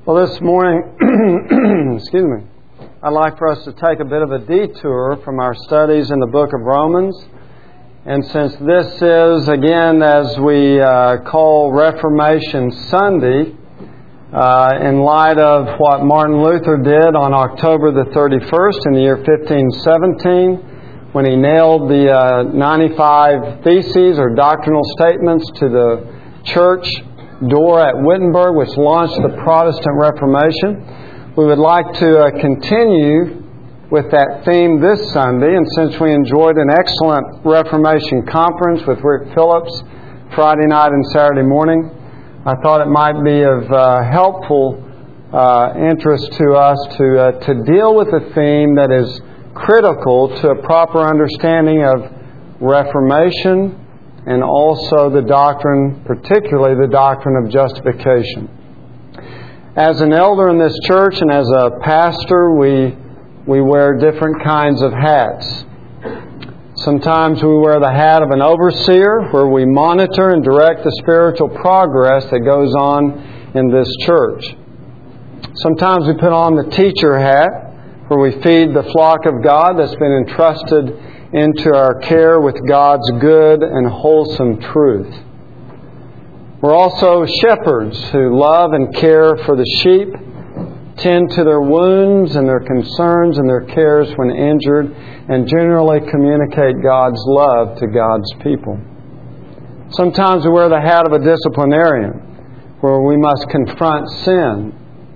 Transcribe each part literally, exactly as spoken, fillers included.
Well, this morning, excuse me, I'd like for us to take a bit of a detour from our studies in the book of Romans. And since this is, again, as we uh, call Reformation Sunday, uh, in light of what Martin Luther did on October the thirty-first in the year fifteen seventeen, when he nailed the uh, ninety-five Theses or doctrinal statements to the church door at Wittenberg, which launched the Protestant Reformation. We would like to uh, continue with that theme this Sunday, and since we enjoyed an excellent Reformation conference with Rick Phillips Friday night and Saturday morning, I thought it might be of uh, helpful uh, interest to us to uh, to deal with a theme that is critical to a proper understanding of Reformation and also the doctrine, particularly the doctrine of justification. As an elder in this church and as a pastor, we we wear different kinds of hats. Sometimes we wear the hat of an overseer, where we monitor and direct the spiritual progress that goes on in this church. Sometimes we put on the teacher hat, where we feed the flock of God that's been entrusted into our care with God's good and wholesome truth. We're also shepherds who love and care for the sheep, tend to their wounds and their concerns and their cares when injured, and generally communicate God's love to God's people. Sometimes we wear the hat of a disciplinarian, where we must confront sin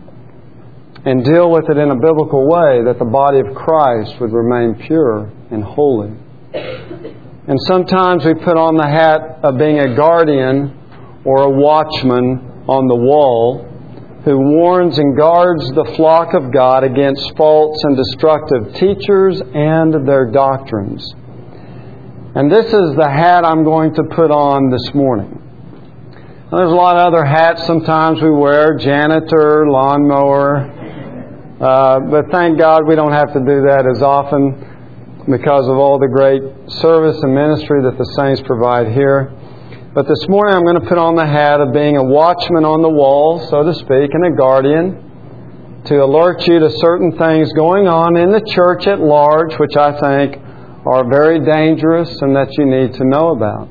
and deal with it in a biblical way that the body of Christ would remain pure and holy. And sometimes we put on the hat of being a guardian or a watchman on the wall who warns and guards the flock of God against false and destructive teachers and their doctrines. And this is the hat I'm going to put on this morning. Now, there's a lot of other hats sometimes we wear, janitor, lawnmower, uh, but thank God we don't have to do that as often because of all the great service and ministry that the saints provide here. But this morning I'm going to put on the hat of being a watchman on the wall, so to speak, and a guardian to alert you to certain things going on in the church at large, which I think are very dangerous and that you need to know about.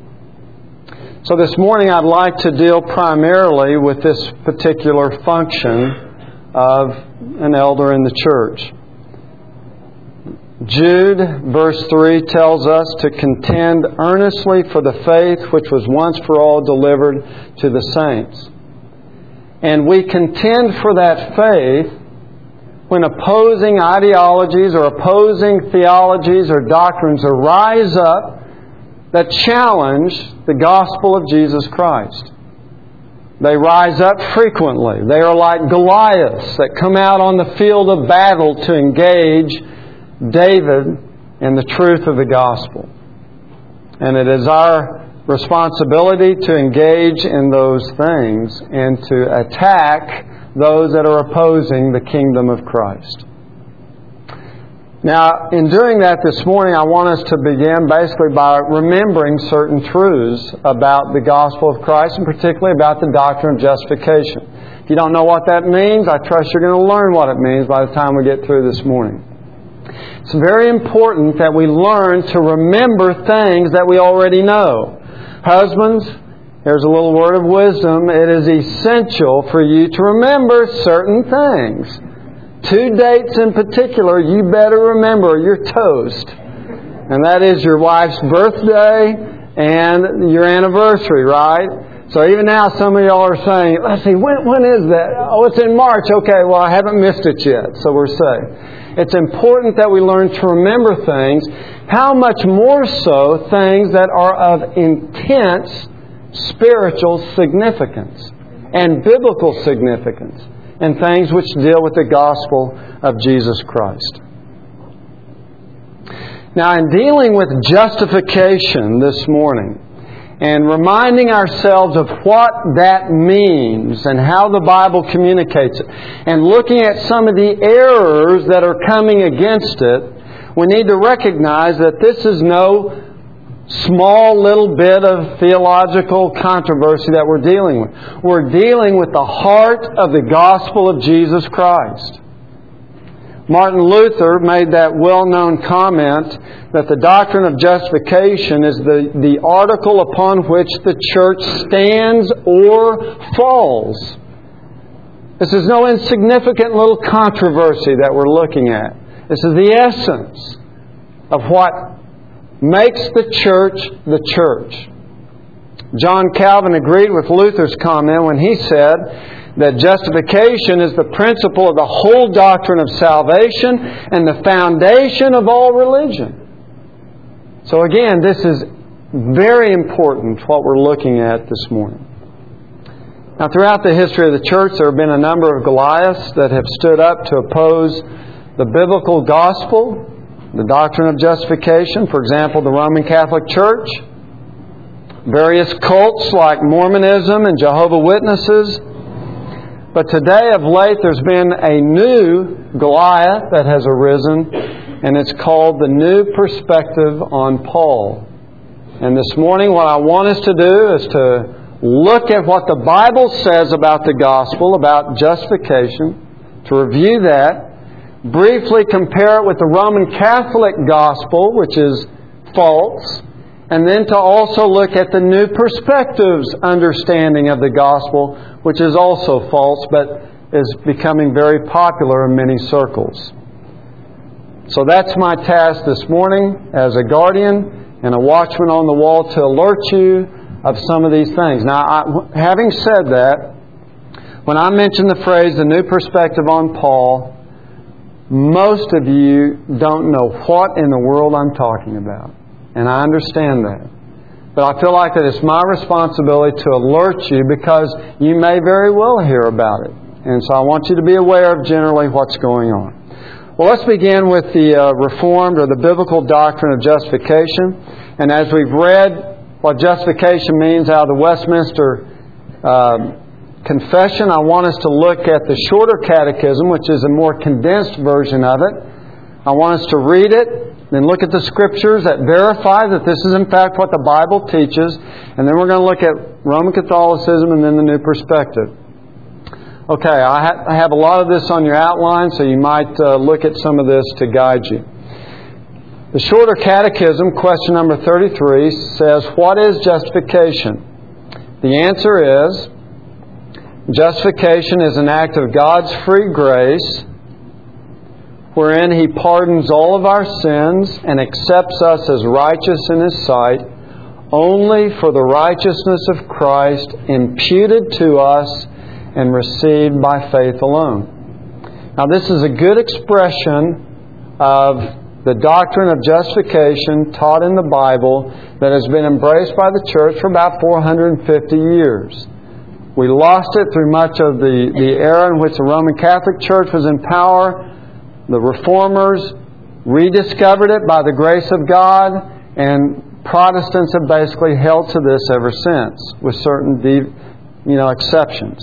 So this morning I'd like to deal primarily with this particular function of an elder in the church. Jude, verse three, tells us to contend earnestly for the faith which was once for all delivered to the saints. And we contend for that faith when opposing ideologies or opposing theologies or doctrines arise up that challenge the gospel of Jesus Christ. They rise up frequently. They are like Goliaths that come out on the field of battle to engage David in the truth of the gospel. And it is our responsibility to engage in those things and to attack those that are opposing the kingdom of Christ. Now, in doing that this morning, I want us to begin basically by remembering certain truths about the gospel of Christ, and particularly about the doctrine of justification. If you don't know what that means, I trust you're going to learn what it means by the time we get through this morning. It's very important that we learn to remember things that we already know. Husbands, here's a little word of wisdom. It is essential for you to remember certain things. Two dates in particular you better remember. You're toast. And that is your wife's birthday and your anniversary, right? So even now some of y'all are saying, let's see, when, when is that? Oh, it's in March. Okay, well, I haven't missed it yet. So we're safe. It's important that we learn to remember things, how much more so things that are of intense spiritual significance and biblical significance, and things which deal with the gospel of Jesus Christ. Now, in dealing with justification this morning, and reminding ourselves of what that means and how the Bible communicates it, and looking at some of the errors that are coming against it, we need to recognize that this is no small little bit of theological controversy that we're dealing with. We're dealing with the heart of the gospel of Jesus Christ. Martin Luther made that well-known comment that the doctrine of justification is the, the article upon which the church stands or falls. This is no insignificant little controversy that we're looking at. This is the essence of what makes the church the church. John Calvin agreed with Luther's comment when he said that justification is the principle of the whole doctrine of salvation and the foundation of all religion. So again, this is very important, what we're looking at this morning. Now, throughout the history of the church, there have been a number of Goliaths that have stood up to oppose the biblical gospel, the doctrine of justification. For example, the Roman Catholic Church, various cults like Mormonism and Jehovah's Witnesses. But today, of late, there's been a new Goliath that has arisen, and it's called the New Perspective on Paul. And this morning, what I want us to do is to look at what the Bible says about the gospel, about justification, to review that, briefly compare it with the Roman Catholic gospel, which is false, and then to also look at the New Perspective's understanding of the gospel, which is also false, but is becoming very popular in many circles. So that's my task this morning as a guardian and a watchman on the wall, to alert you of some of these things. Now, I, having said that, when I mention the phrase, the New Perspective on Paul, most of you don't know what in the world I'm talking about. And I understand that. But I feel like that it's my responsibility to alert you, because you may very well hear about it. And so I want you to be aware of generally what's going on. Well, let's begin with the uh, Reformed or the biblical doctrine of justification. And as we've read what justification means out of the Westminster uh, Confession, I want us to look at the shorter catechism, which is a more condensed version of it. I want us to read it, then look at the Scriptures that verify that this is in fact what the Bible teaches, and then we're going to look at Roman Catholicism and then the New Perspective. Okay, I, ha- I have a lot of this on your outline, so you might uh, look at some of this to guide you. The Shorter Catechism, question number thirty-three, says, what is justification? The answer is, justification is an act of God's free grace, wherein He pardons all of our sins and accepts us as righteous in His sight, only for the righteousness of Christ imputed to us and received by faith alone. Now, this is a good expression of the doctrine of justification taught in the Bible that has been embraced by the church for about four hundred fifty years. We lost it through much of the, the era in which the Roman Catholic Church was in power. The Reformers rediscovered it by the grace of God, and Protestants have basically held to this ever since, with certain you know, exceptions.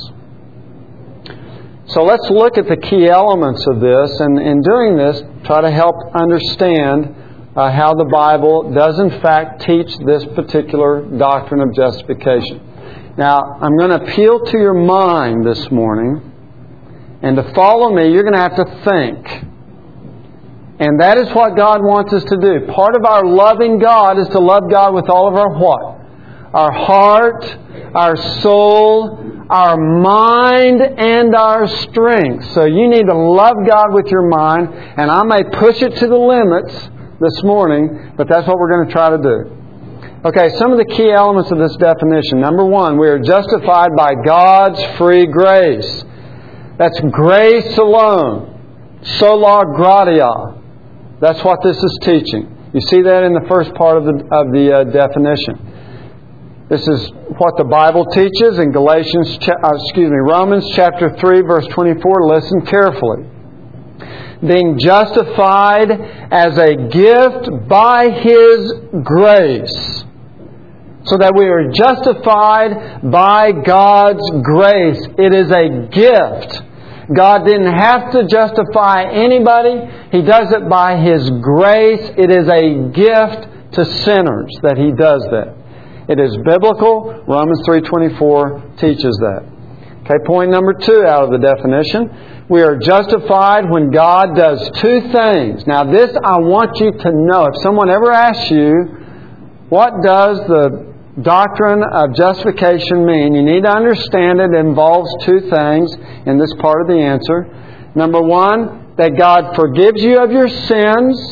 So let's look at the key elements of this, and in doing this, try to help understand uh, how the Bible does in fact teach this particular doctrine of justification. Now, I'm going to appeal to your mind this morning, and to follow me, you're going to have to think. And that is what God wants us to do. Part of our loving God is to love God with all of our what? Our heart, our soul, our mind, and our strength. So you need to love God with your mind, and I may push it to the limits this morning, but that's what we're going to try to do. Okay, some of the key elements of this definition. Number one, we are justified by God's free grace. That's grace alone. Sola gratia. That's what this is teaching. You see that in the first part of the, of the uh, definition. This is what the Bible teaches in Galatians, uh, excuse me, Romans chapter three, verse twenty-four. Listen carefully. Being justified as a gift by His grace. So that we are justified by God's grace. It is a gift. God didn't have to justify anybody. He does it by His grace. It is a gift to sinners that He does that. It is biblical. Romans three twenty-four teaches that. Okay, point number two out of the definition. We are justified when God does two things. Now this I want you to know. If someone ever asks you, what does the doctrine of justification mean? You need to understand it involves two things in this part of the answer. Number one, that God forgives you of your sins.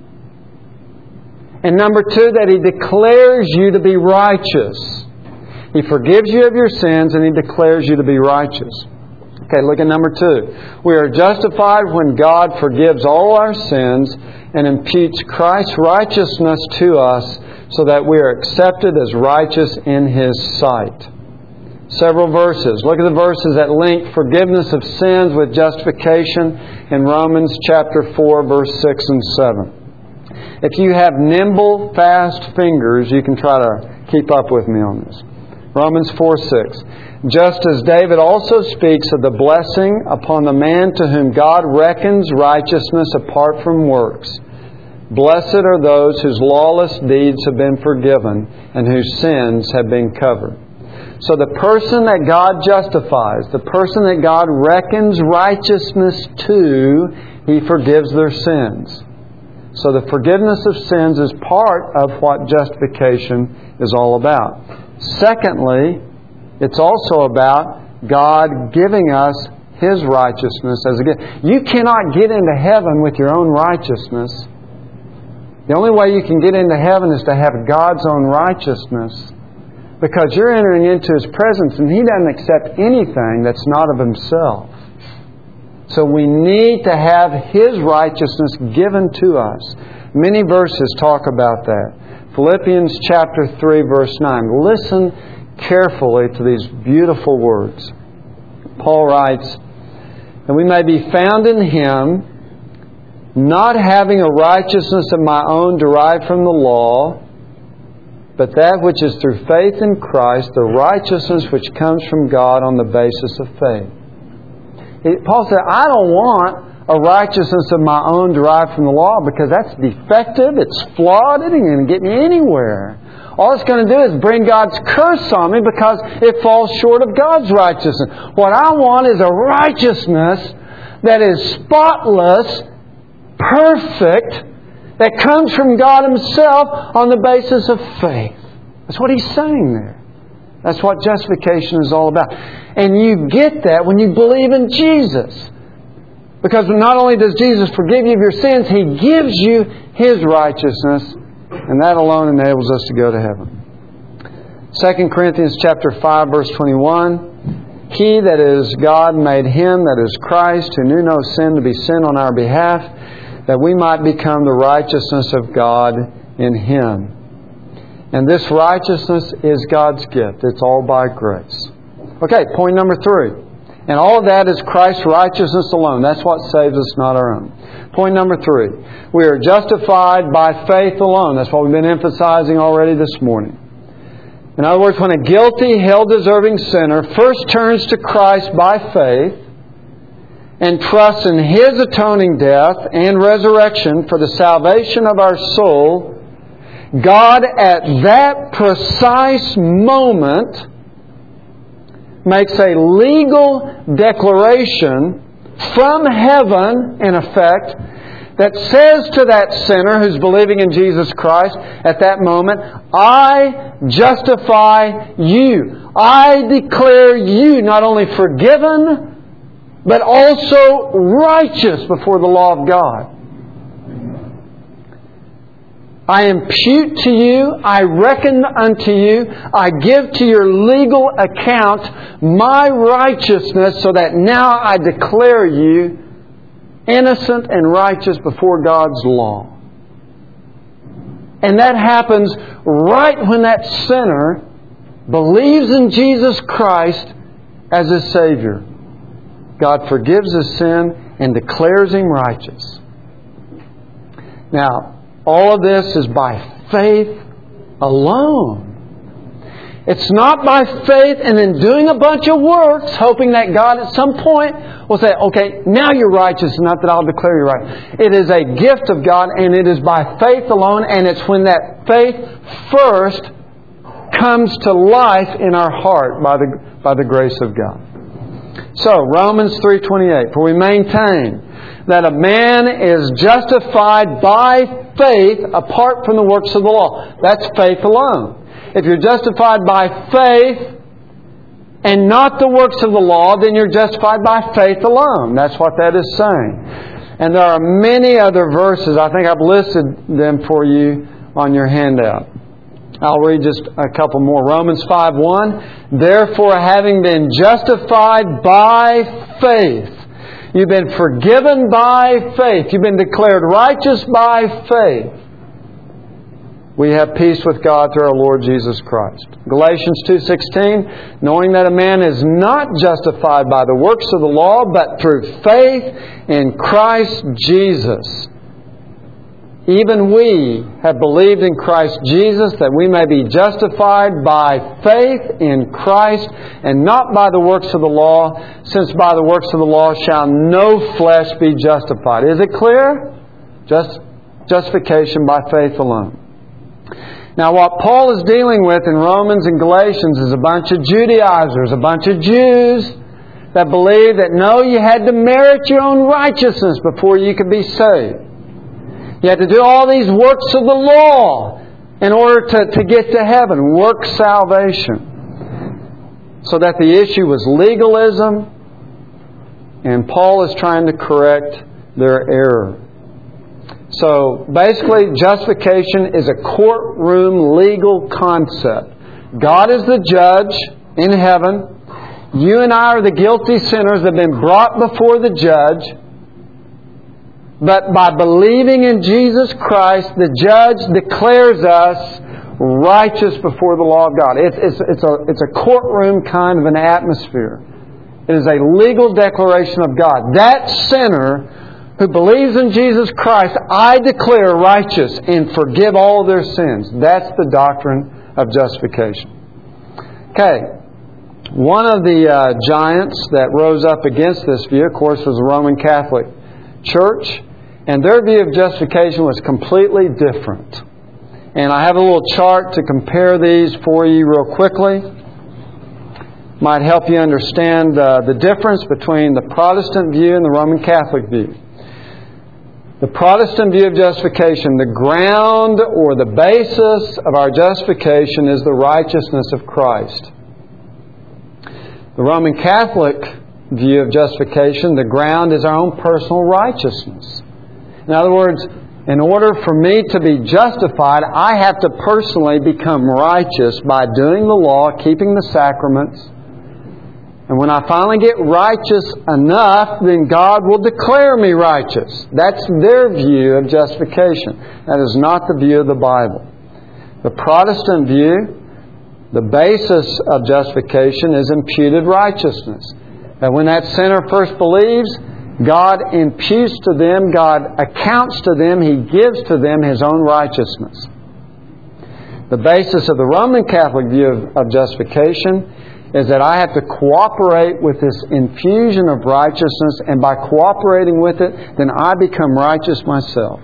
And number two, that He declares you to be righteous. He forgives you of your sins and He declares you to be righteous. Okay, look at number two. We are justified when God forgives all our sins and imputes Christ's righteousness to us so that we are accepted as righteous in His sight. Several verses. Look at the verses that link forgiveness of sins with justification in Romans chapter four, verse six and seven. If you have nimble, fast fingers, you can try to keep up with me on this. Romans four six. Just as David also speaks of the blessing upon the man to whom God reckons righteousness apart from works. Blessed are those whose lawless deeds have been forgiven and whose sins have been covered. So the person that God justifies, the person that God reckons righteousness to, He forgives their sins. So the forgiveness of sins is part of what justification is all about. Secondly, it's also about God giving us His righteousness as a gift. You cannot get into heaven with your own righteousness. The only way you can get into heaven is to have God's own righteousness, because you're entering into His presence and He doesn't accept anything that's not of Himself. So we need to have His righteousness given to us. Many verses talk about that. Philippians chapter three, verse nine. Listen carefully to these beautiful words. Paul writes, "And we may be found in Him, not having a righteousness of my own derived from the law, but that which is through faith in Christ, the righteousness which comes from God on the basis of faith." Paul said, I don't want a righteousness of my own derived from the law, because that's defective, it's flawed, it ain't going to get me anywhere. All it's going to do is bring God's curse on me because it falls short of God's righteousness. What I want is a righteousness that is spotless, perfect, that comes from God Himself on the basis of faith. That's what He's saying there. That's what justification is all about. And you get that when you believe in Jesus. Because not only does Jesus forgive you of your sins, He gives you His righteousness, and that alone enables us to go to heaven. Second Corinthians chapter five, verse twenty-one. He that is God made Him that is Christ, who knew no sin, to be sin on our behalf, that we might become the righteousness of God in Him. And this righteousness is God's gift. It's all by grace. Okay, point number three. And all of that is Christ's righteousness alone. That's what saves us, not our own. Point number three. We are justified by faith alone. That's what we've been emphasizing already this morning. In other words, when a guilty, hell-deserving sinner first turns to Christ by faith and trusts in His atoning death and resurrection for the salvation of our soul, God at that precise moment makes a legal declaration from heaven, in effect, that says to that sinner who's believing in Jesus Christ at that moment, I justify you. I declare you not only forgiven, but also righteous before the law of God. I impute to you, I reckon unto you, I give to your legal account my righteousness, so that now I declare you innocent and righteous before God's law. And that happens right when that sinner believes in Jesus Christ as his Savior. God forgives his sin and declares him righteous. Now, all of this is by faith alone. It's not by faith and then doing a bunch of works, hoping that God at some point will say, okay, now you're righteous, not that I'll declare you right. It is a gift of God, and it is by faith alone, and it's when that faith first comes to life in our heart by the, by the grace of God. So, Romans three twenty-eight, for we maintain that a man is justified by faith apart from the works of the law. That's faith alone. If you're justified by faith and not the works of the law, then you're justified by faith alone. That's what that is saying. And there are many other verses. I think I've listed them for you on your handout. I'll read just a couple more. Romans five one, therefore having been justified by faith, you've been forgiven by faith, you've been declared righteous by faith, we have peace with God through our Lord Jesus Christ. Galatians two sixteen, knowing that a man is not justified by the works of the law, but through faith in Christ Jesus. Even we have believed in Christ Jesus, that we may be justified by faith in Christ and not by the works of the law, since by the works of the law shall no flesh be justified. Is it clear? Just justification by faith alone. Now, what Paul is dealing with in Romans and Galatians is a bunch of Judaizers, a bunch of Jews that believe that no, you had to merit your own righteousness before you could be saved. You had to do all these works of the law in order to, to get to heaven. Work salvation. So that the issue was legalism. And Paul is trying to correct their error. So basically, justification is a courtroom legal concept. God is the judge in heaven. You and I are the guilty sinners that have been brought before the judge. But by believing in Jesus Christ, the judge declares us righteous before the law of God. It's, it's, it's, a, it's a courtroom kind of an atmosphere. It is a legal declaration of God. That sinner who believes in Jesus Christ, I declare righteous and forgive all their sins. That's the doctrine of justification. Okay. One of the uh, giants that rose up against this view, of course, was the Roman Catholic Church. And their view of justification was completely different. And I have a little chart to compare these for you real quickly. Might help you understand uh, the difference between the Protestant view and the Roman Catholic view. The Protestant view of justification, the ground or the basis of our justification is the righteousness of Christ. The Roman Catholic view of justification, the ground is our own personal righteousness. In other words, in order for me to be justified, I have to personally become righteous by doing the law, keeping the sacraments. And when I finally get righteous enough, then God will declare me righteous. That's their view of justification. That is not the view of the Bible. The Protestant view, the basis of justification is imputed righteousness. And when that sinner first believes, God imputes to them, God accounts to them, He gives to them His own righteousness. The basis of the Roman Catholic view of, of justification is that I have to cooperate with this infusion of righteousness, and by cooperating with it, then I become righteous myself.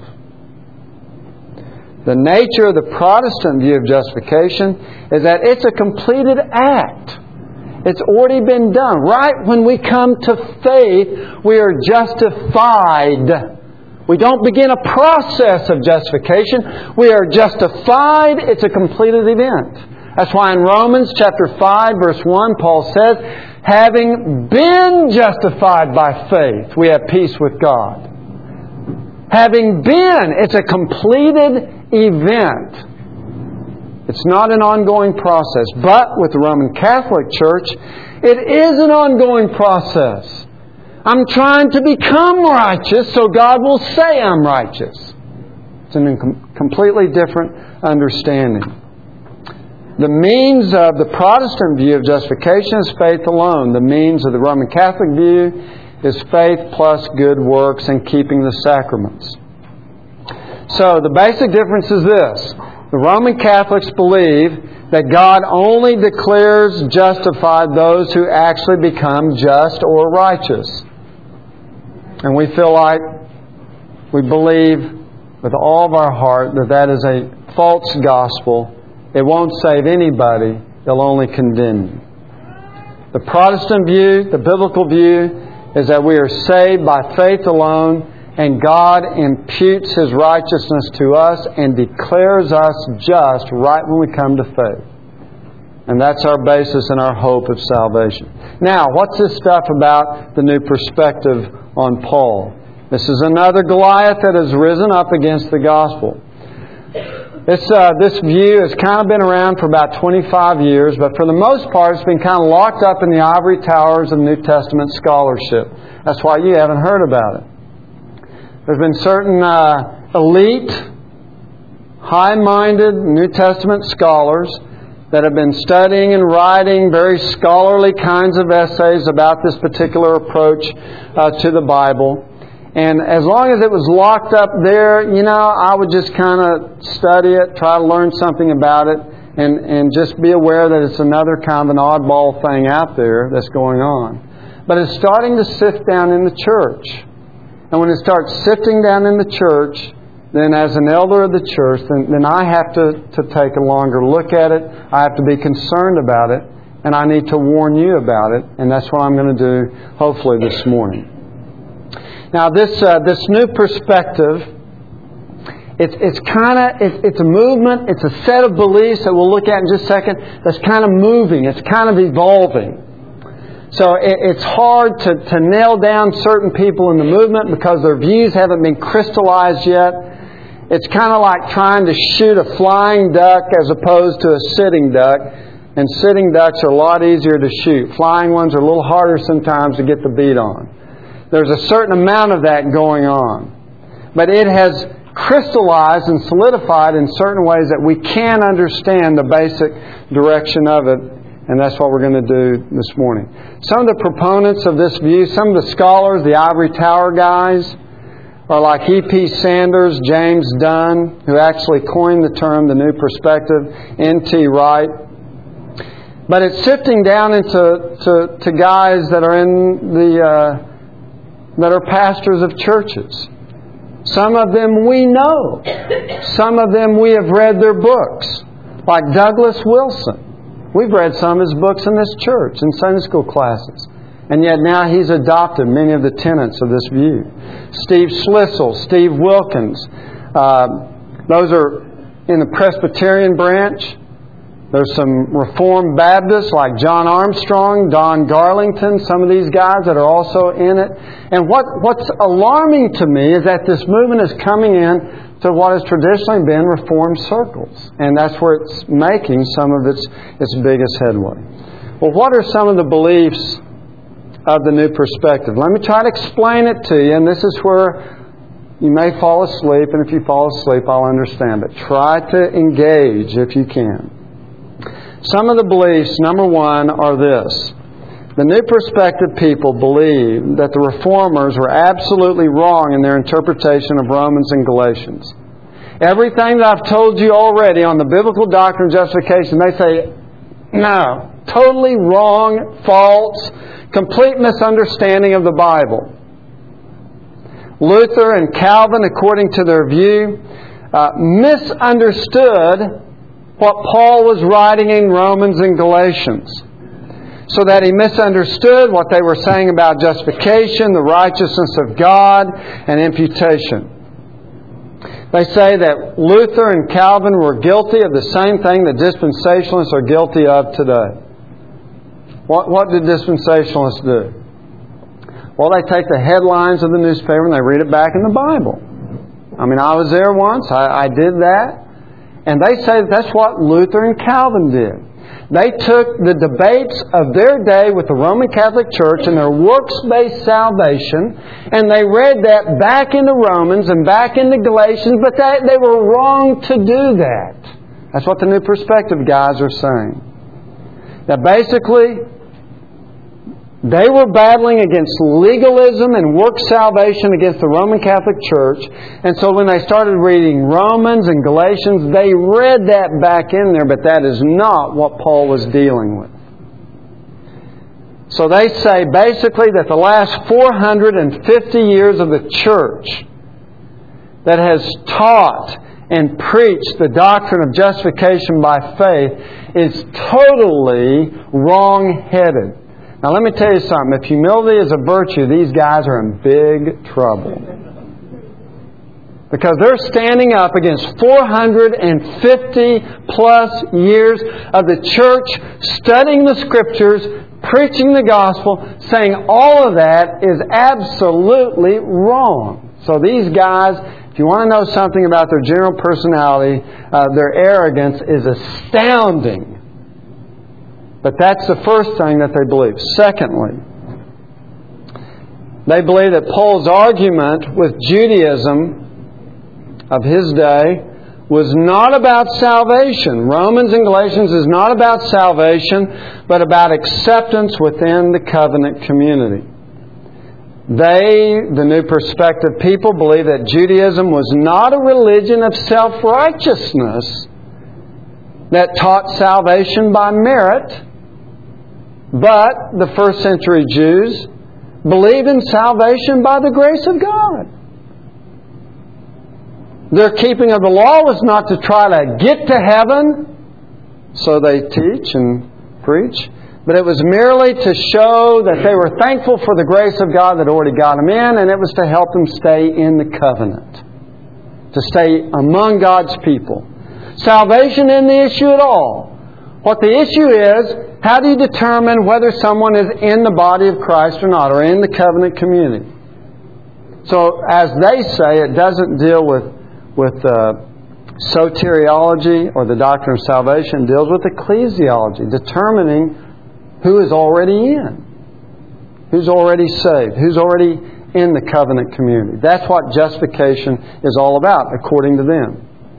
The nature of the Protestant view of justification is that it's a completed act. It's already been done. Right when we come to faith, we are justified. We don't begin a process of justification. We are justified. It's a completed event. That's why in Romans chapter five, verse one, Paul says, having been justified by faith, we have peace with God. Having been, it's a completed event. It's not an ongoing process. But with the Roman Catholic Church, it is an ongoing process. I'm trying to become righteous so God will say I'm righteous. It's a completely different understanding. The means of the Protestant view of justification is faith alone. The means of the Roman Catholic view is faith plus good works and keeping the sacraments. So the basic difference is this. The The Roman Catholics believe that God only declares justified those who actually become just or righteous. And we feel like we believe with all of our heart that that is a false gospel. It won't save anybody. It'll only condemn you. The Protestant view, the biblical view, is that we are saved by faith alone, and God imputes His righteousness to us and declares us just right when we come to faith. And that's our basis and our hope of salvation. Now, what's this stuff about the new perspective on Paul? This is another Goliath that has risen up against the gospel. This, uh, this view has kind of been around for about twenty-five years, but for the most part it's been kind of locked up in the ivory towers of New Testament scholarship. That's why you haven't heard about it. There's been certain uh, elite, high-minded New Testament scholars that have been studying and writing very scholarly kinds of essays about this particular approach uh, to the Bible. And as long as it was locked up there, you know, I would just kind of study it, try to learn something about it, and, and just be aware that it's another kind of an oddball thing out there that's going on. But it's starting to sift down in the church. And when it starts sifting down in the church, then as an elder of the church, then, then I have to, to take a longer look at it. I have to be concerned about it. And I need to warn you about it. And that's what I'm going to do, hopefully, this morning. Now, this uh, this new perspective, it's it's kind of it's, it's a movement. It's a set of beliefs that we'll look at in just a second. That's kind of moving. It's kind of evolving. So it, it's hard to, to nail down certain people in the movement because their views haven't been crystallized yet. It's kind of like trying to shoot a flying duck as opposed to a sitting duck. And sitting ducks are a lot easier to shoot. Flying ones are a little harder sometimes to get the beat on. There's a certain amount of that going on. But it has crystallized and solidified in certain ways that we can understand the basic direction of it. And that's what we're going to do this morning. Some of the proponents of this view, some of the scholars, the ivory tower guys, are like E P Sanders, James Dunn, who actually coined the term the new perspective, N T Wright. But it's sifting down into to, to guys that are in the uh, that are pastors of churches. Some of them we know. Some of them we have read their books, like Douglas Wilson. We've read some of his books in this church, in Sunday school classes. And yet now he's adopted many of the tenets of this view. Steve Schlissel, Steve Wilkins. Uh, those are in the Presbyterian branch. There's some Reformed Baptists like John Armstrong, Don Garlington, some of these guys that are also in it. And what, what's alarming to me is that this movement is coming in to what has traditionally been Reformed circles. And that's where it's making some of its, its biggest headway. Well, what are some of the beliefs of the new perspective? Let me try to explain it to you, and this is where you may fall asleep, and if you fall asleep, I'll understand. But try to engage if you can. Some of the beliefs, number one, are this. The New Perspective people believe that the Reformers were absolutely wrong in their interpretation of Romans and Galatians. Everything that I've told you already on the biblical doctrine of justification, they say, no, totally wrong, false, complete misunderstanding of the Bible. Luther and Calvin, according to their view, uh, misunderstood what Paul was writing in Romans and Galatians, so that he misunderstood what they were saying about justification, the righteousness of God, and imputation. They say that Luther and Calvin were guilty of the same thing that dispensationalists are guilty of today. What, what did dispensationalists do? Well, they take the headlines of the newspaper and they read it back in the Bible. I mean, I was there once. I, I did that. And they say that that's what Luther and Calvin did. They took the debates of their day with the Roman Catholic Church and their works-based salvation, and they read that back into Romans and back into Galatians, but they, they were wrong to do that. That's what the New Perspective guys are saying. That basically, They were battling against legalism and work salvation against the Roman Catholic Church. And so when they started reading Romans and Galatians, they read that back in there, but that is not what Paul was dealing with. So they say basically that the last four hundred fifty years of the church that has taught and preached the doctrine of justification by faith is totally wrong-headed. Now let me tell you something. If humility is a virtue, these guys are in big trouble. Because they're standing up against four hundred fifty plus years of the church studying the Scriptures, preaching the gospel, saying all of that is absolutely wrong. So these guys, if you want to know something about their general personality, uh, their arrogance is astounding. But that's the first thing that they believe. Secondly, they believe that Paul's argument with Judaism of his day was not about salvation. Romans and Galatians is not about salvation, but about acceptance within the covenant community. They, the New Perspective people, believe that Judaism was not a religion of self-righteousness that taught salvation by merit, but the first century Jews believed in salvation by the grace of God. Their keeping of the law was not to try to get to heaven, so they teach and preach, but it was merely to show that they were thankful for the grace of God that already got them in, and it was to help them stay in the covenant, to stay among God's people. Salvation isn't the issue at all. What the issue is, how do you determine whether someone is in the body of Christ or not, or in the covenant community? So, as they say, it doesn't deal with with uh, soteriology or the doctrine of salvation. It deals with ecclesiology, determining who is already in, who's already saved, who's already in the covenant community. That's what justification is all about, according to them.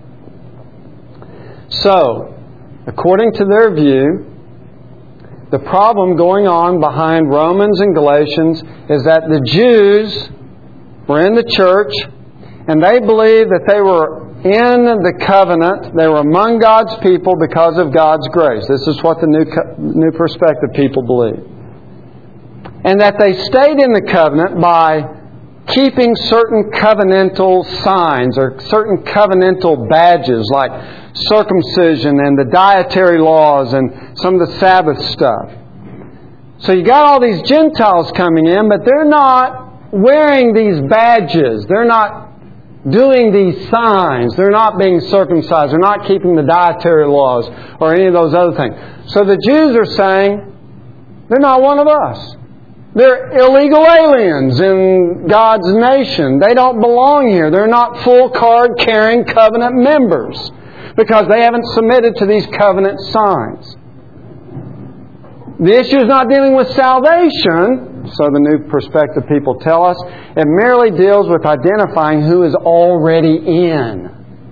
So, according to their view, the problem going on behind Romans and Galatians is that the Jews were in the church, and they believed that they were in the covenant, they were among God's people because of God's grace. This is what the New, New Perspective people believe. And that they stayed in the covenant by keeping certain covenantal signs or certain covenantal badges like circumcision and the dietary laws and some of the Sabbath stuff. So you got all these Gentiles coming in, but they're not wearing these badges. They're not doing these signs. They're not being circumcised. They're not keeping the dietary laws or any of those other things. So the Jews are saying, they're not one of us. They're illegal aliens in God's nation. They don't belong here. They're not full card-carrying covenant members because they haven't submitted to these covenant signs. The issue is not dealing with salvation, so the New Perspective people tell us. It merely deals with identifying who is already in.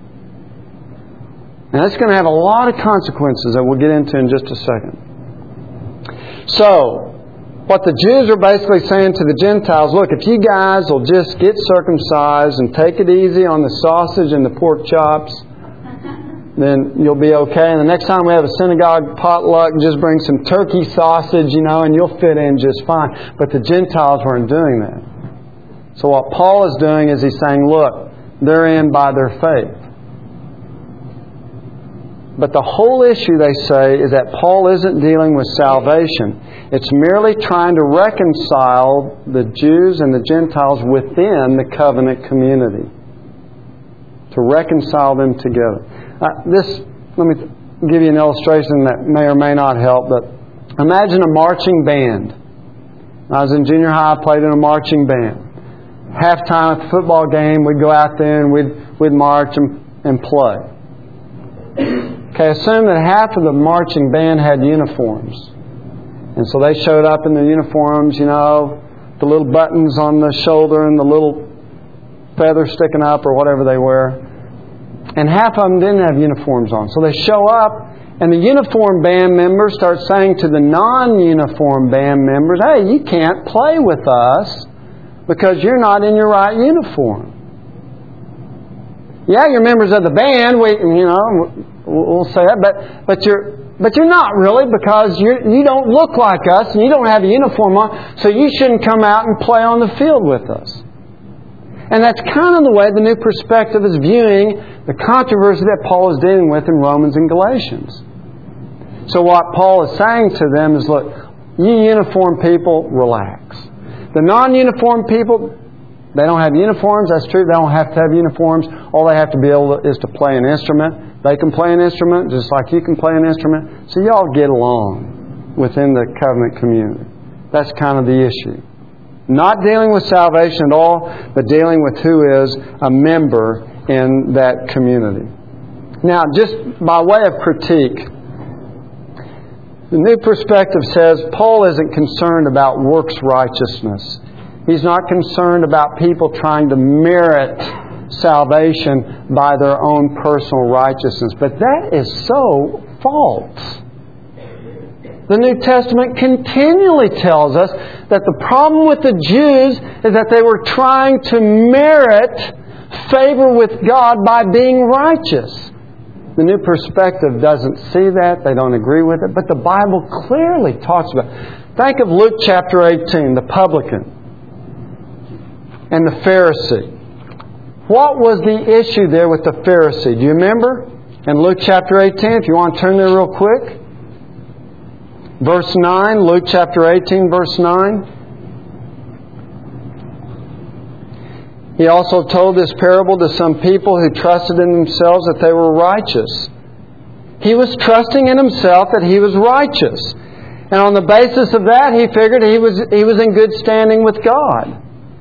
Now, that's going to have a lot of consequences that we'll get into in just a second. So, what the Jews are basically saying to the Gentiles, look, if you guys will just get circumcised and take it easy on the sausage and the pork chops, then you'll be okay. And the next time we have a synagogue potluck, just bring some turkey sausage, you know, and you'll fit in just fine. But the Gentiles weren't doing that. So what Paul is doing is he's saying, look, they're in by their faith. But the whole issue, they say, is that Paul isn't dealing with salvation. It's merely trying to reconcile the Jews and the Gentiles within the covenant community. To reconcile them together. Uh, this, let me give you an illustration that may or may not help, but imagine a marching band. When I was in junior high, I played in a marching band. Halftime at the football game, we'd go out there and we'd, we'd march and, and play. Okay, assume that half of the marching band had uniforms. And so they showed up in their uniforms, you know, the little buttons on the shoulder and the little feathers sticking up or whatever they wear. And half of them didn't have uniforms on. So they show up And the uniform band members start saying to the non-uniform band members, hey, you can't play with us because you're not in your right uniform. Yeah, you're members of the band, we, you know, we'll say that, but, but you're But you're not really, because you you don't look like us and you don't have a uniform on, so you shouldn't come out and play on the field with us. And that's kind of the way the New Perspective is viewing the controversy that Paul is dealing with in Romans and Galatians. So what Paul is saying to them is, look, you uniform people, relax. The non-uniform people, they don't have uniforms, that's true, they don't have to have uniforms. All they have to be able to, is to play an instrument. They can play an instrument just like you can play an instrument. So y'all get along within the covenant community. That's kind of the issue. Not dealing with salvation at all, but dealing with who is a member in that community. Now, just by way of critique, the New Perspective says Paul isn't concerned about works righteousness. He's not concerned about people trying to merit salvation by their own personal righteousness. But that is so false. The New Testament continually tells us that the problem with the Jews is that they were trying to merit favor with God by being righteous. The New Perspective doesn't see that. They don't agree with it. But the Bible clearly talks about it. Think of Luke chapter eighteen, the publican and the Pharisee. What was the issue there with the Pharisee? Do you remember? In Luke chapter eighteen, if you want to turn there real quick. Verse nine, Luke chapter eighteen, verse nine. He also told this parable to some people who trusted in themselves that they were righteous. He was trusting in himself that he was righteous. And on the basis of that, he figured he was, he was in good standing with God.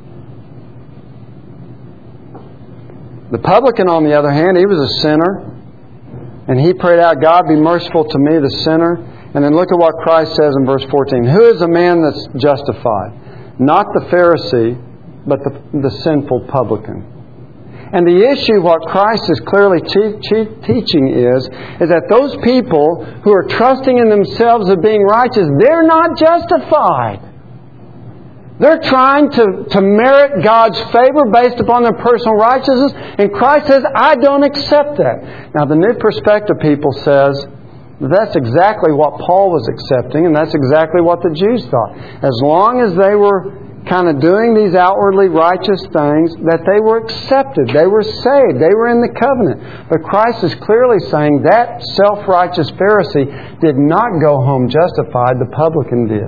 The publican, on the other hand, he was a sinner. And he prayed out, God, be merciful to me, the sinner. And then look at what Christ says in verse fourteen. Who is a man that's justified? Not the Pharisee, but the, the sinful publican. And the issue, what Christ is clearly te- te- teaching is, is that those people who are trusting in themselves of being righteous, they're not justified. They're trying to, to merit God's favor based upon their personal righteousness. And Christ says, I don't accept that. Now, the New Perspective people says, that's exactly what Paul was accepting, and that's exactly what the Jews thought. As long as they were kind of doing these outwardly righteous things, that they were accepted, they were saved, they were in the covenant. But Christ is clearly saying that self-righteous Pharisee did not go home justified, the publican did.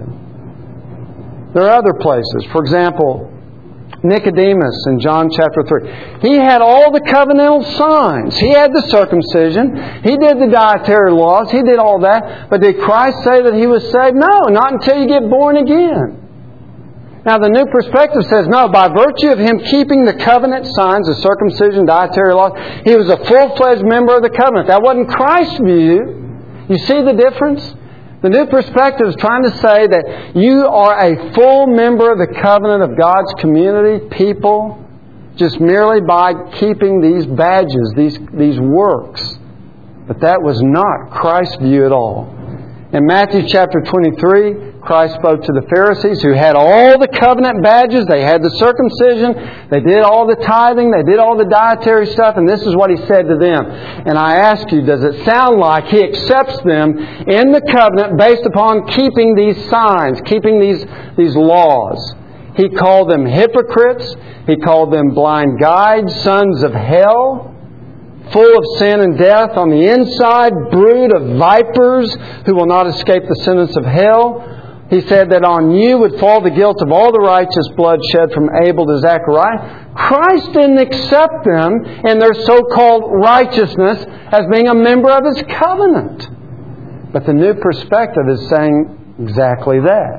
There are other places. For example, Nicodemus in John chapter three. He had all the covenantal signs. He had the circumcision. He did the dietary laws. He did all that. But did Christ say that He was saved? No, not until you get born again. Now the New Perspective says, no, by virtue of Him keeping the covenant signs, the circumcision, dietary laws, He was a full-fledged member of the covenant. That wasn't Christ's view. You see the difference? The New Perspective is trying to say that you are a full member of the covenant of God's community, people, just merely by keeping these badges, these, these works. But that was not Christ's view at all. In Matthew chapter twenty-three, Christ spoke to the Pharisees who had all the covenant badges. They had the circumcision. They did all the tithing. They did all the dietary stuff. And this is what He said to them. And I ask you, does it sound like He accepts them in the covenant based upon keeping these signs, keeping these, these laws? He called them hypocrites. He called them blind guides, sons of hell, full of sin and death on the inside, brood of vipers who will not escape the sentence of hell. He said that on you would fall the guilt of all the righteous blood shed from Abel to Zechariah. Christ didn't accept them in their so-called righteousness as being a member of His covenant. But the New Perspective is saying exactly that.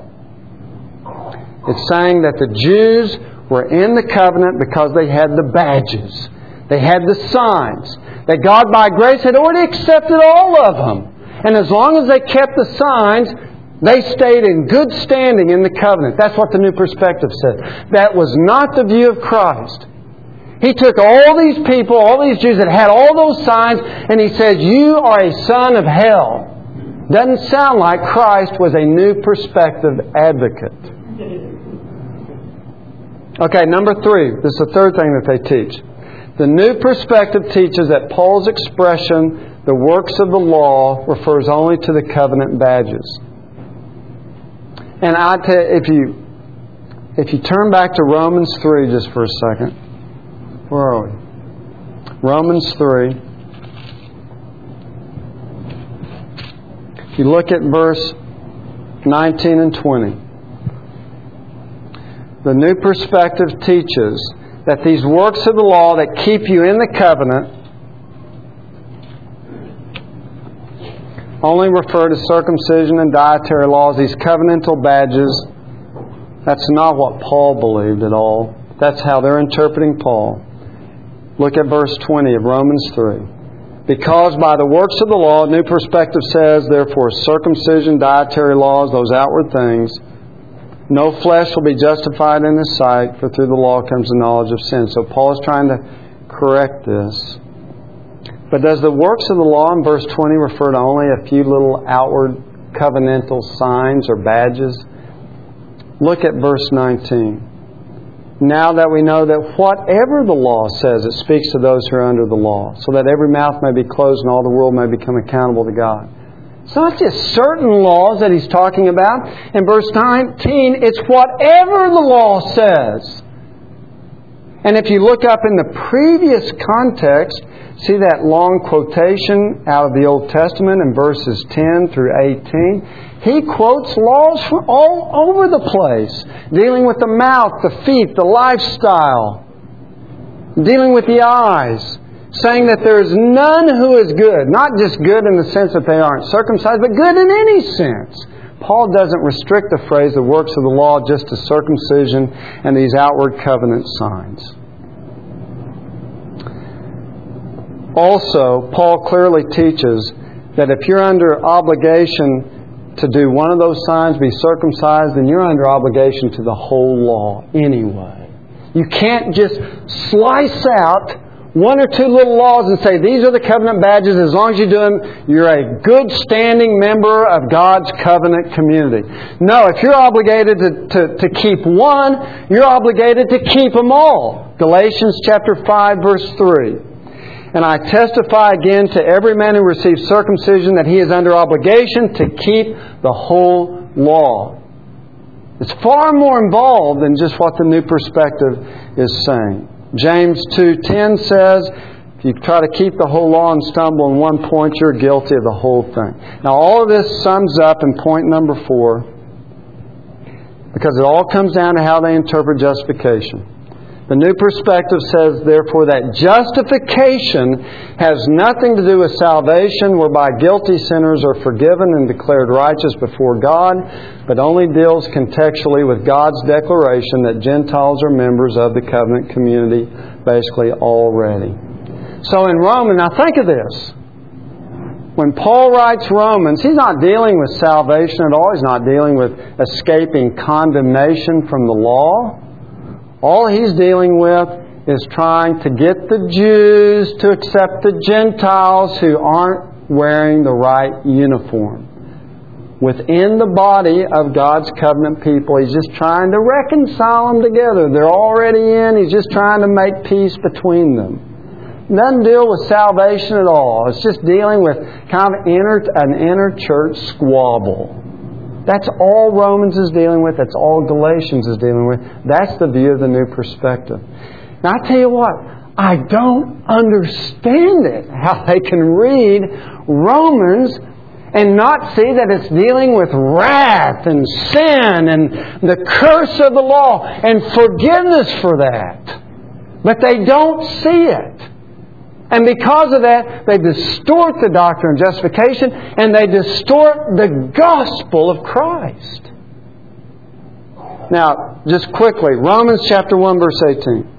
It's saying that the Jews were in the covenant because they had the badges. They had the signs. That God by grace had already accepted all of them. And as long as they kept the signs, they stayed in good standing in the covenant. That's what the New Perspective says. That was not the view of Christ. He took all these people, all these Jews that had all those signs, and He says, you are a son of hell. Doesn't sound like Christ was a new perspective advocate. Okay, number three. This is the third thing that they teach. The new perspective teaches that Paul's expression, the works of the law, refers only to the covenant badges. And I tell you, if you if you turn back to Romans three just for a second. Where are we? Romans three. If you look at verse nineteen and twenty. The new perspective teaches that these works of the law that keep you in the covenant only refer to circumcision and dietary laws, these covenantal badges. That's not what Paul believed at all. That's how they're interpreting Paul. Look at verse twenty of Romans three. Because by the works of the law, new perspective says, therefore, circumcision, dietary laws, those outward things, no flesh will be justified in His sight, for through the law comes the knowledge of sin. So Paul is trying to correct this. But does the works of the law in verse twenty refer to only a few little outward covenantal signs or badges? Look at verse nineteen. Now that we know that whatever the law says, it speaks to those who are under the law, so that every mouth may be closed and all the world may become accountable to God. It's not just certain laws that he's talking about. In verse nineteen, it's whatever the law says. And if you look up in the previous context, see that long quotation out of the Old Testament in verses ten through eighteen. He quotes laws from all over the place, dealing with the mouth, the feet, the lifestyle, dealing with the eyes, saying that there is none who is good. Not just good in the sense that they aren't circumcised, but good in any sense. Paul doesn't restrict the phrase, the works of the law, just to circumcision and these outward covenant signs. Also, Paul clearly teaches that if you're under obligation to do one of those signs, be circumcised, then you're under obligation to the whole law anyway. You can't just slice out one or two little laws and say, these are the covenant badges. As long as you do them, you're a good standing member of God's covenant community. No, if you're obligated to, to, to keep one, you're obligated to keep them all. Galatians chapter five, verse three. And I testify again to every man who receives circumcision that he is under obligation to keep the whole law. It's far more involved than just what the new perspective is saying. James two ten says, if you try to keep the whole law and stumble in one point, you're guilty of the whole thing. Now all of this sums up in point number four, because it all comes down to how they interpret justification. The new perspective says, therefore, that justification has nothing to do with salvation, whereby guilty sinners are forgiven and declared righteous before God, but only deals contextually with God's declaration that Gentiles are members of the covenant community, basically already. So in Romans, now think of this. When Paul writes Romans, he's not dealing with salvation at all. He's not dealing with escaping condemnation from the law. All he's dealing with is trying to get the Jews to accept the Gentiles who aren't wearing the right uniform. Within the body of God's covenant people, he's just trying to reconcile them together. They're already in. He's just trying to make peace between them. It doesn't deal with salvation at all. It's just dealing with kind of inner, an inner church squabble. That's all Romans is dealing with. That's all Galatians is dealing with. That's the view of the new perspective. Now, I tell you what, I don't understand it, how they can read Romans and not see that it's dealing with wrath and sin and the curse of the law and forgiveness for that. But they don't see it. And because of that, they distort the doctrine of justification and they distort the gospel of Christ. Now, just quickly, Romans chapter one, verse eighteen.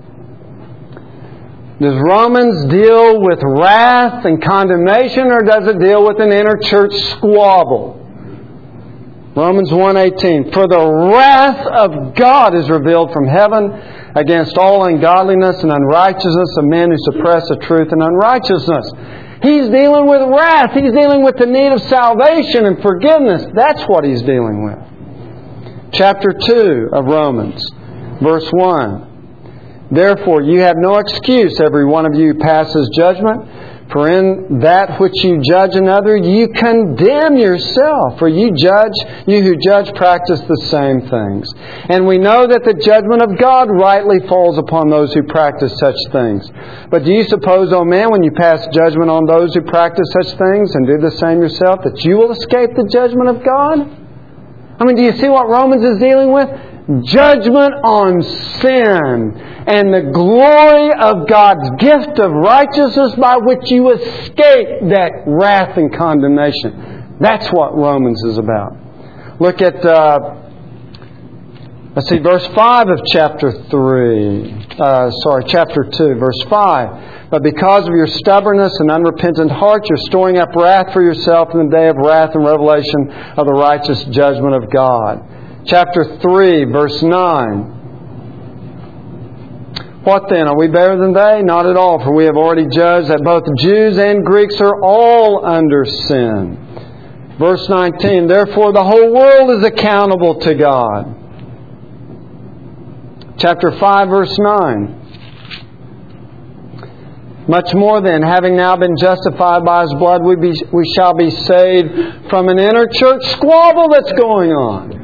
Does Romans deal with wrath and condemnation, or does it deal with an inner church squabble? Romans one eighteen, for the wrath of God is revealed from heaven against all ungodliness and unrighteousness of men who suppress the truth and unrighteousness. He's dealing with wrath. He's dealing with the need of salvation and forgiveness. That's what He's dealing with. Chapter two of Romans, verse one. Therefore, you have no excuse, every one of you who passes judgment. For in that which you judge another, you condemn yourself. For you judge, you who judge practice the same things. And we know that the judgment of God rightly falls upon those who practice such things. But do you suppose, O man, when you pass judgment on those who practice such things and do the same yourself, that you will escape the judgment of God? I mean, do you see what Romans is dealing with? Judgment on sin and the glory of God's gift of righteousness by which you escape that wrath and condemnation. That's what Romans is about. Look at, uh, let's see, verse five of chapter three. Uh, sorry, chapter two, verse five. But because of your stubbornness and unrepentant heart, you're storing up wrath for yourself in the day of wrath and revelation of the righteous judgment of God. Chapter three, verse nine. What then? Are we better than they? Not at all, for we have already judged that both Jews and Greeks are all under sin. Verse nineteen. Therefore the whole world is accountable to God. Chapter five, verse nine. Much more then, having now been justified by His blood, we, be, we shall be saved from an inner church squabble that's going on.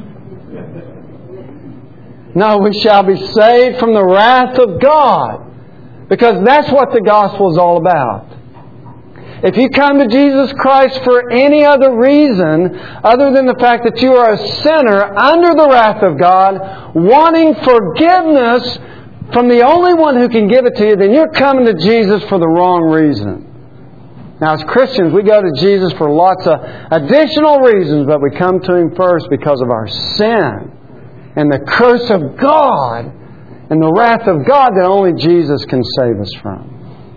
No, we shall be saved from the wrath of God. Because that's what the gospel is all about. If you come to Jesus Christ for any other reason other than the fact that you are a sinner under the wrath of God, wanting forgiveness from the only one who can give it to you, then you're coming to Jesus for the wrong reason. Now, as Christians, we go to Jesus for lots of additional reasons, but we come to Him first because of our sin and the curse of God and the wrath of God that only Jesus can save us from.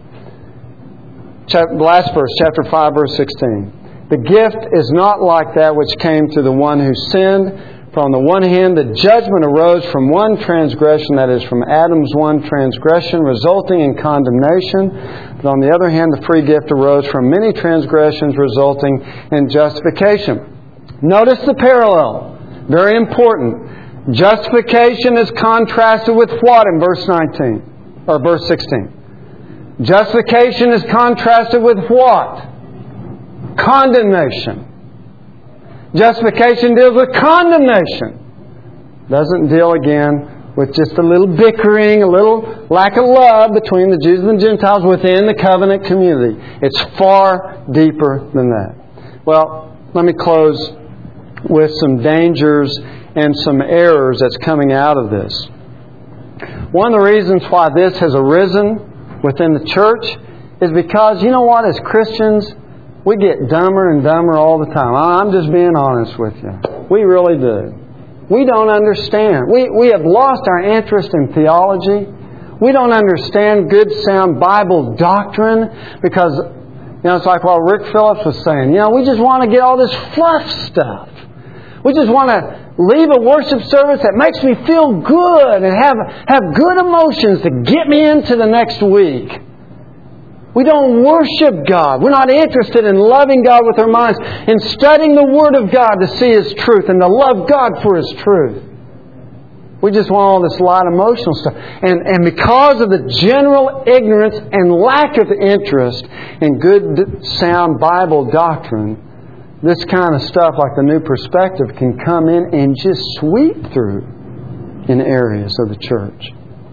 Chapter, last verse, chapter five, verse sixteen. The gift is not like that which came to the one who sinned. For on the one hand, the judgment arose from one transgression, that is, from Adam's one transgression, resulting in condemnation. But on the other hand, the free gift arose from many transgressions, resulting in justification. Notice the parallel. Very important. Justification is contrasted with what in verse nineteen? Or verse sixteen? Justification is contrasted with what? Condemnation. Justification deals with condemnation. Doesn't deal again with just a little bickering, a little lack of love between the Jews and the Gentiles within the covenant community. It's far deeper than that. Well, let me close with some dangers and some errors that's coming out of this. One of the reasons why this has arisen within the church is because, you know what, as Christians, we get dumber and dumber all the time. I'm just being honest with you. We really do. We don't understand. We, we have lost our interest in theology. We don't understand good, sound Bible doctrine because, you know, it's like what Rick Phillips was saying. You know, we just want to get all this fluff stuff. We just want to leave a worship service that makes me feel good and have, have good emotions to get me into the next week. We don't worship God. We're not interested in loving God with our minds, in studying the Word of God to see His truth and to love God for His truth. We just want all this light emotional stuff. And, and because of the general ignorance and lack of interest in good, sound Bible doctrine, this kind of stuff like the New Perspective can come in and just sweep through in areas of the church.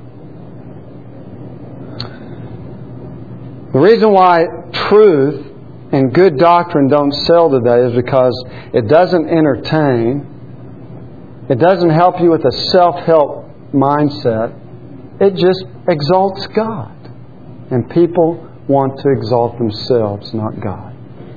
The reason why truth and good doctrine don't sell today is because it doesn't entertain. It doesn't help you with a self-help mindset. It just exalts God. And people want to exalt themselves, not God.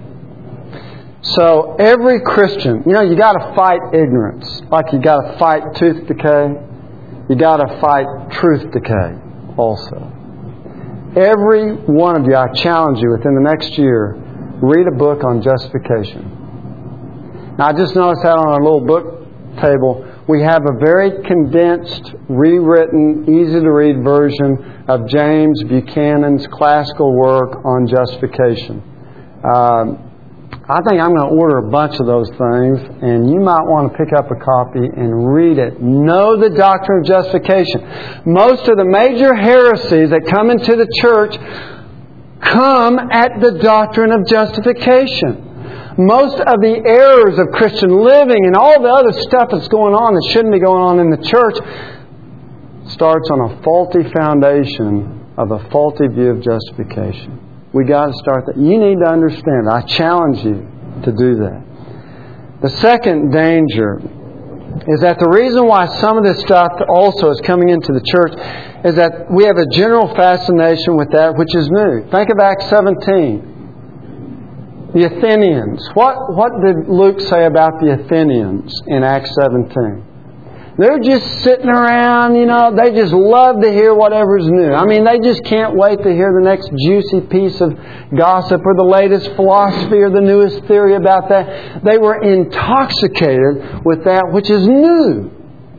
So every Christian, you know, you got to fight ignorance. Like you got to fight tooth decay. You got to fight truth decay also. Every one of you, I challenge you within the next year, read a book on justification. Now, I just noticed that on our little book table, we have a very condensed, rewritten, easy-to-read version of James Buchanan's classical work on justification. Um, I think I'm going to order a bunch of those things, and you might want to pick up a copy and read it. Know the doctrine of justification. Most of the major heresies that come into the church come at the doctrine of justification. Most of the errors of Christian living and all the other stuff that's going on that shouldn't be going on in the church starts on a faulty foundation of a faulty view of justification. We got to start that. You need to understand. I challenge you to do that. The second danger is that the reason why some of this stuff also is coming into the church is that we have a general fascination with that which is new. Think of Acts seventeen. The Athenians. What, what did Luke say about the Athenians in Acts seventeen? They're just sitting around, you know, they just love to hear whatever's new. I mean, they just can't wait to hear the next juicy piece of gossip or the latest philosophy or the newest theory about that. They were intoxicated with that which is new.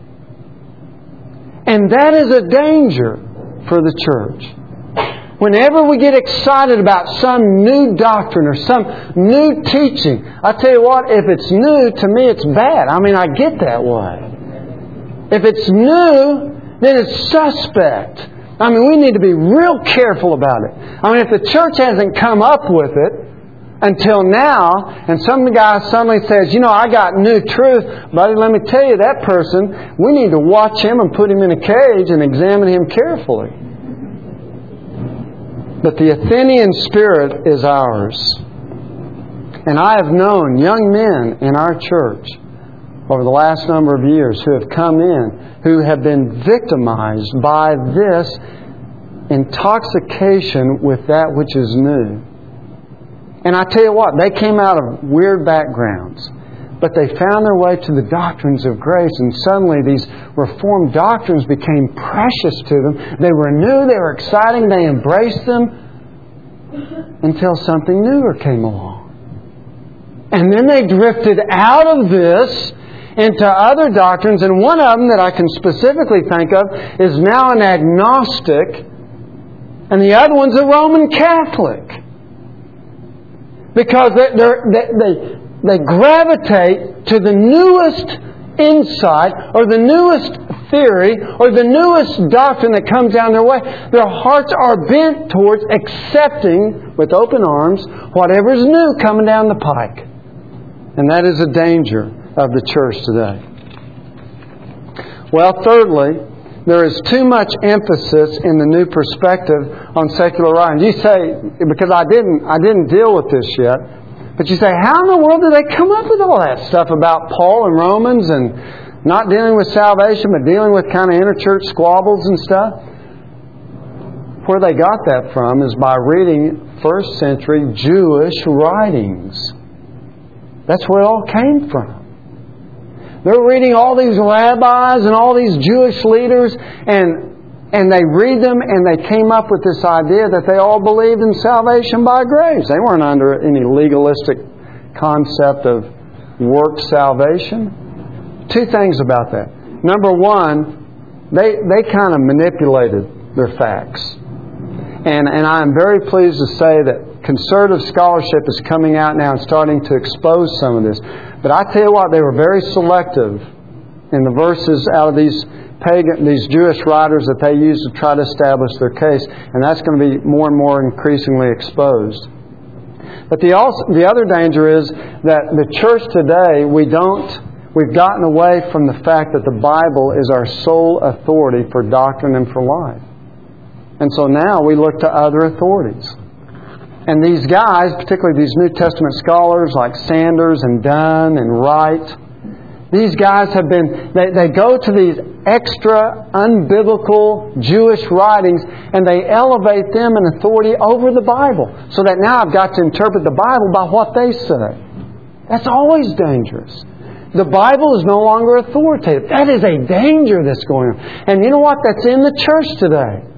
And that is a danger for the church. Whenever we get excited about some new doctrine or some new teaching, I tell you what, if it's new, to me it's bad. I mean, I get that way. If it's new, then it's suspect. I mean, we need to be real careful about it. I mean, if the church hasn't come up with it until now, and some guy suddenly says, you know, I got new truth, buddy, let me tell you, that person, we need to watch him and put him in a cage and examine him carefully. But the Athenian spirit is ours. And I have known young men in our church over the last number of years who have come in, who have been victimized by this intoxication with that which is new. And I tell you what, they came out of weird backgrounds, but they found their way to the doctrines of grace, and suddenly these Reformed doctrines became precious to them. They were new, they were exciting, they embraced them until something newer came along. And then they drifted out of this into other doctrines, and one of them that I can specifically think of is now an agnostic, and the other one's a Roman Catholic. Because they, they, they, they gravitate to the newest insight or the newest theory or the newest doctrine that comes down their way. Their hearts are bent towards accepting with open arms whatever's new coming down the pike. And that is a danger of the church today. Well, thirdly, there is too much emphasis in the new perspective on secular writings. You say, because I didn't, I didn't deal with this yet, but you say, how in the world did they come up with all that stuff about Paul and Romans and not dealing with salvation, but dealing with kind of interchurch squabbles and stuff? Where they got that from is by reading first century Jewish writings. That's where it all came from. They're reading all these rabbis and all these Jewish leaders, and and they read them, and they came up with this idea that they all believed in salvation by grace. They weren't under any legalistic concept of work salvation. Two things about that. Number one, they they kind of manipulated their facts. And and I am very pleased to say that conservative scholarship is coming out now and starting to expose some of this. But I tell you what, they were very selective in the verses out of these pagan, these Jewish writers that they used to try to establish their case, and that's going to be more and more increasingly exposed. But the also the other danger is that the church today, we don't, we've gotten away from the fact that the Bible is our sole authority for doctrine and for life. And so now we look to other authorities. And these guys, particularly these New Testament scholars like Sanders and Dunn and Wright, these guys have been, they, they go to these extra unbiblical Jewish writings and they elevate them in authority over the Bible. So that now I've got to interpret the Bible by what they say. That's always dangerous. The Bible is no longer authoritative. That is a danger that's going on. And you know what? That's in the church today.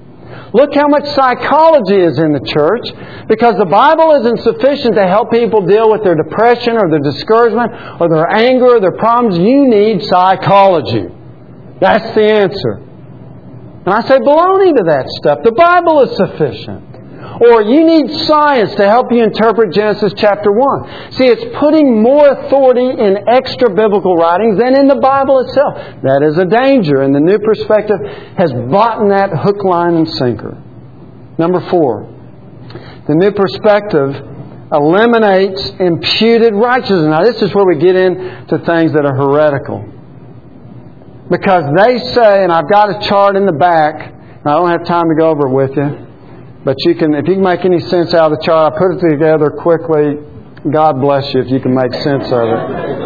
Look how much psychology is in the church, because the Bible isn't sufficient to help people deal with their depression or their discouragement or their anger or their problems. You need psychology. That's the answer. And I say baloney to that stuff. The Bible is sufficient. Or you need science to help you interpret Genesis chapter one. See, it's putting more authority in extra-biblical writings than in the Bible itself. That is a danger, and the New Perspective has bought in that hook, line, and sinker. Number four, the New Perspective eliminates imputed righteousness. Now, this is where we get into things that are heretical. Because they say, and I've got a chart in the back, and I don't have time to go over it with you, but you can, if you can make any sense out of the chart, I put it together quickly. God bless you if you can make sense of it.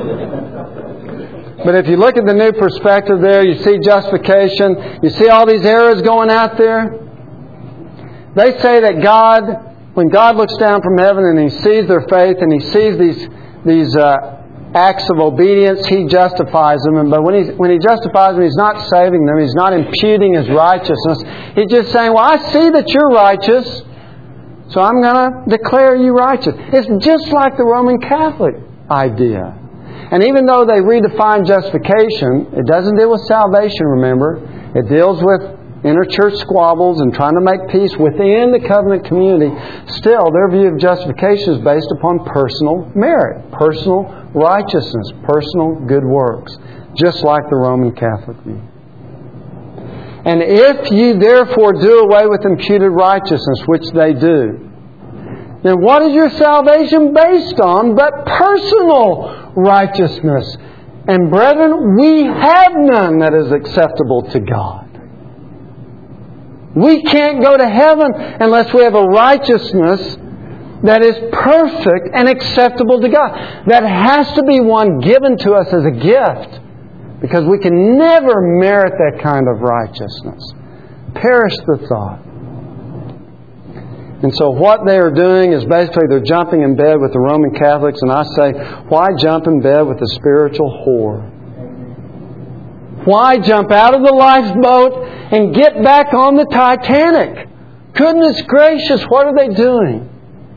But if you look at the New Perspective there, you see justification. You see all these arrows going out there. They say that God, when God looks down from heaven and He sees their faith and He sees these these uh, acts of obedience, He justifies them. But when He when He justifies them, He's not saving them. He's not imputing His righteousness. He's just saying, well, I see that you're righteous, so I'm going to declare you righteous. It's just like the Roman Catholic idea. And even though they redefine justification, it doesn't deal with salvation, remember. It deals with inter-church squabbles and trying to make peace within the covenant community. Still, their view of justification is based upon personal merit, personal righteousness, personal good works, just like the Roman Catholic view. And if you therefore do away with imputed righteousness, which they do, then what is your salvation based on but personal righteousness? And brethren, we have none that is acceptable to God. We can't go to heaven unless we have a righteousness that is perfect and acceptable to God. That has to be one given to us as a gift, because we can never merit that kind of righteousness. Perish the thought. And so what they are doing is basically they're jumping in bed with the Roman Catholics, and I say, why jump in bed with a spiritual whore? Why jump out of the lifeboat and get back on the Titanic? Goodness gracious, what are they doing?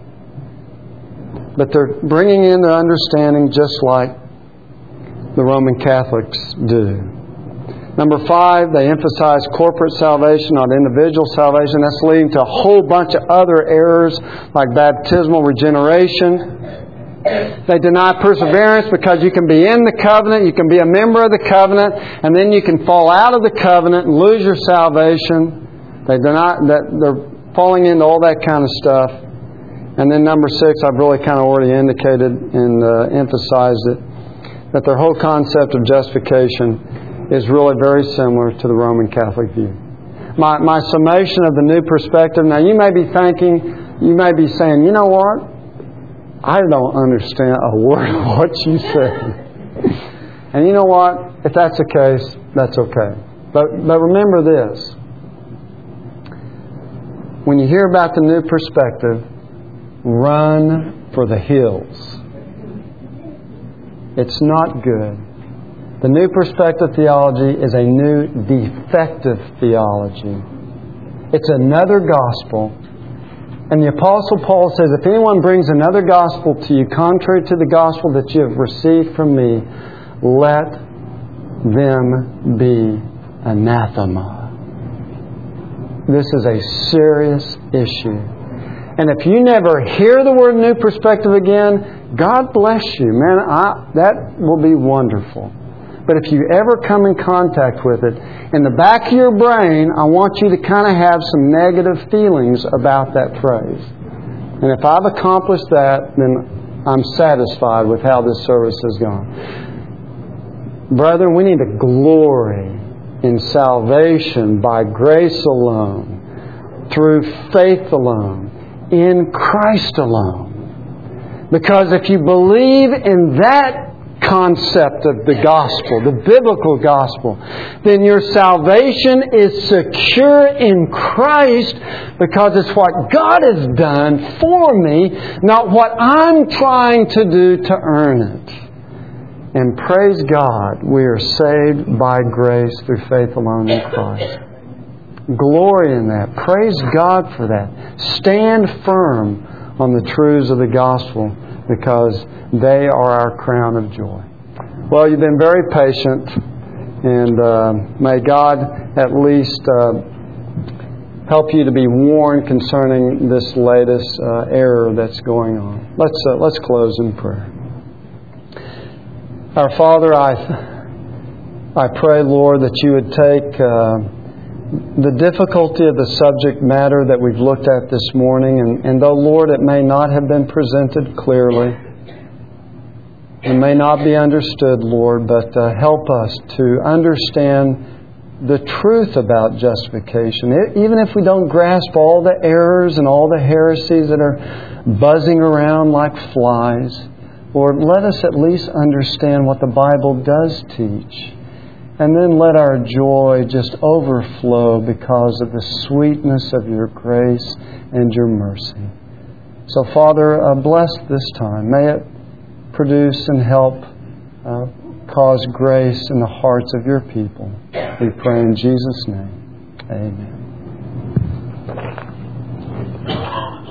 But they're bringing in their understanding just like the Roman Catholics do. Number five, they emphasize corporate salvation, not individual salvation. That's leading to a whole bunch of other errors like baptismal regeneration. They deny perseverance because you can be in the covenant, you can be a member of the covenant, and then you can fall out of the covenant and lose your salvation. They deny that they're falling into all that kind of stuff. And then number six, I've really kind of already indicated and uh, emphasized it, that their whole concept of justification is really very similar to the Roman Catholic view. My, my summation of the New Perspective, now you may be thinking, you may be saying, you know what? I don't understand a word of what you said. And you know what? If that's the case, that's okay. But, but remember this. When you hear about the New Perspective, run for the hills. It's not good. The New Perspective theology is a new defective theology. It's another gospel. And the Apostle Paul says, if anyone brings another gospel to you contrary to the gospel that you have received from me, let them be anathema. This is a serious issue. And if you never hear the word New Perspective again, God bless you. Man, I, that will be wonderful. But if you ever come in contact with it, in the back of your brain, I want you to kind of have some negative feelings about that phrase. And if I've accomplished that, then I'm satisfied with how this service has gone. Brethren, we need to glory in salvation by grace alone, through faith alone, in Christ alone. Because if you believe in that concept of the gospel, the biblical gospel, then your salvation is secure in Christ, because it's what God has done for me, not what I'm trying to do to earn it. And praise God, we are saved by grace through faith alone in Christ. Glory in that. Praise God for that. Stand firm on the truths of the gospel because they are our crown of joy. Well, you've been very patient, and uh, may God at least uh, help you to be warned concerning this latest uh, error that's going on. Let's uh, let's close in prayer. Our Father, I I pray, Lord, that you would take uh, the difficulty of the subject matter that we've looked at this morning, and, and though, Lord, it may not have been presented clearly, it may not be understood, Lord, but uh, help us to understand the truth about justification. It, even if we don't grasp all the errors and all the heresies that are buzzing around like flies, Lord, let us at least understand what the Bible does teach. And then let our joy just overflow because of the sweetness of your grace and your mercy. So, Father, uh, bless this time. May it produce and help uh, cause grace in the hearts of your people. We pray in Jesus' name. Amen.